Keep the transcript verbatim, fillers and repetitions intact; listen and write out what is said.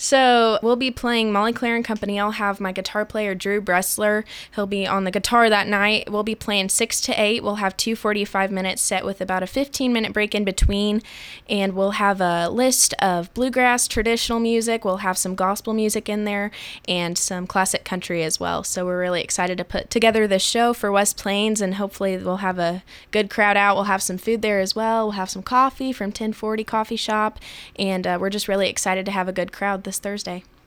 So we'll be playing Molly Claire and Company. I'll have my guitar player, Drew Bressler. He'll be on the guitar that night. We'll be playing six to eight. We'll have two forty-five minutes set with about a fifteen minute break in between. And we'll have a list of bluegrass, traditional music. We'll have some gospel music in there and some classic country as well. So we're really excited to put together this show for West Plains, and hopefully we'll have a good crowd out. We'll have some food there as well. We'll have some coffee from ten forty Coffee Shop. And uh, we're just really excited to have a good crowd this Thursday.